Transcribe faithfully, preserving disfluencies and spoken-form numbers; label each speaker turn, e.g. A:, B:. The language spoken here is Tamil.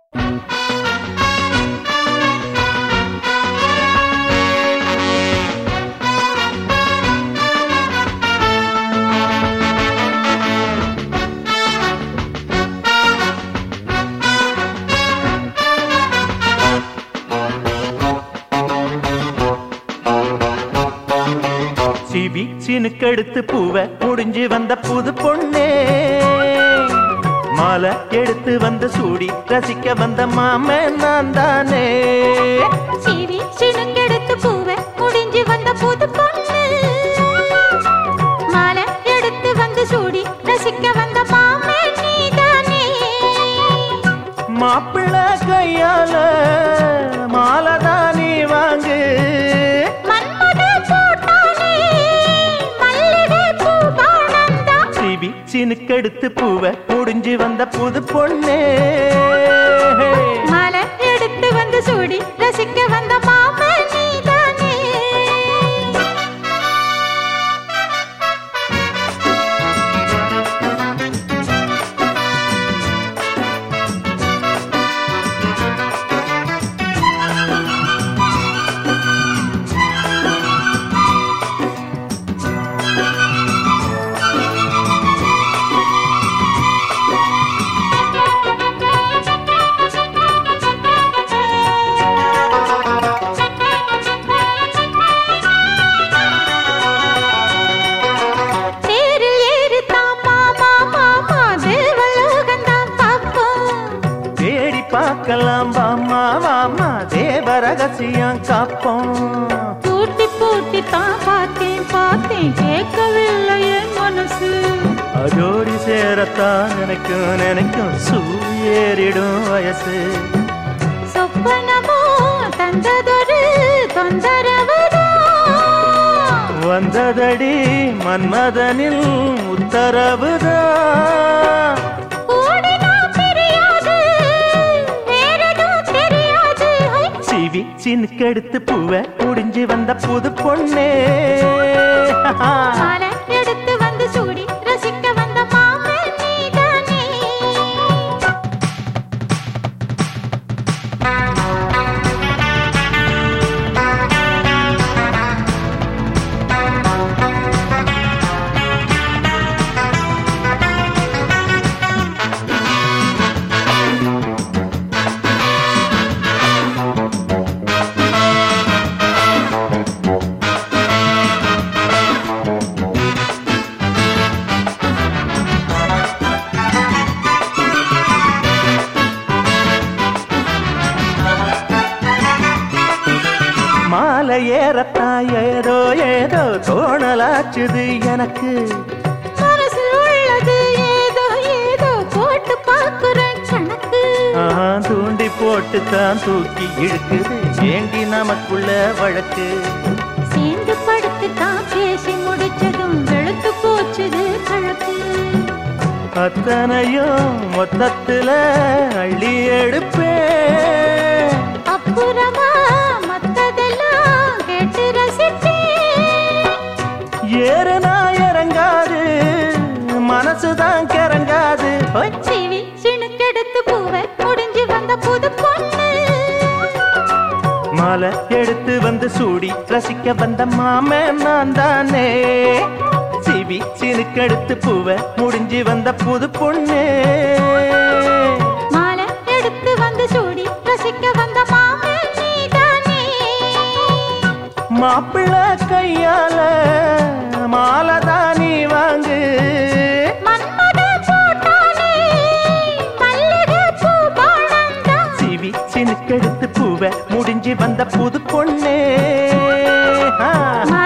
A: சினுக்கெடுத்து பூவை முடிஞ்சு வந்த புது பொண்ணே, மாலை எடுத்து வந்து சூடி ரசிக்க வந்த மாமே நான் தானே.
B: சீவி சினுக்கெடுத்து பூவை முடிஞ்சு வந்த புது பொண்ணு, மாலை எடுத்து வந்து சூடி ரசிக்க வந்த மாமே நீதானே.
A: மாப்பிள்ள கையால மாலை தானே வாங்கு, சினுக்கெடுத்து பூவை முடிஞ்சு வந்த புது பொண்ணே,
B: மாலை எடுத்து வந்து சூடி ரசிக்க வந்த மாமே நீதானே.
A: பார்க்கலாம் வாமா வாமா தேவ ரகசியம் காப்போம்.
B: பூட்டி பூட்டி தான் பார்த்தேன் பார்த்தேன் கேட்கவில்லை என் மனசு,
A: அதோடி சேரத்தான் நினைக்கும் நினைக்கும் சூரியேறிடும் வயசு.
B: சொப்பனமோ தந்ததொரு தொந்தரவுதான்
A: வந்ததடி மன்மதனில் உத்தரவுதான். சினுக்கெடுத்து பூவை முடிஞ்சு வந்த புது பொண்ணே,
B: மாலை எடுத்து வந்து சூடி ரசிக்க வந்த மாமே நீதானே.
A: மாலை ஏறத்தான் ஏதோ ஏதோ தோணலாச்சுது எனக்கு,
B: மனசு உள்ளது ஏதோ ஏதோ போட்டு பார்க்குறேன் கணக்கு.
A: தூண்டி போட்டு தான் தூக்கி இழுக்குது ஏண்டி நமக்குள்ள வழக்கு.
B: சேர்ந்து படுத்து தான் பேசி முடிச்சதும் வெளுத்து போச்சுது கழக்கு.
A: அத்தனையும் மொத்தத்துல அள்ளி எடுப்பே,
B: அப்புறமா மத்ததெல்லாம் கேட்டு ரசிப்பேன்.
A: ஏறுனா இறங்காது மனசுதான் கிறங்காது.
B: சீவி சினுக்கெடுத்து பூவை முடிஞ்சு வந்த புது பொண்ணு,
A: மாலை எடுத்து வந்து சூடி ரசிக்க வந்த மாமே நான் தானே. சிவி சினுக்கெடுத்து பூவை முடிஞ்சு வந்த புது பொண்ணு,
B: மாலை எடுத்து வந்து சூடி ரசிக்க வந்த மாமே நீதானே.
A: மாப்பிள்ள கையால மாலை தானே வாங்கு,
B: மன்மத போட்டானே மல்லிகை பூ பாணந்தான்.
A: சிவி சினுக்கெடுத்து பூவை முடிஞ்சு வந்த புது பொண்ணே.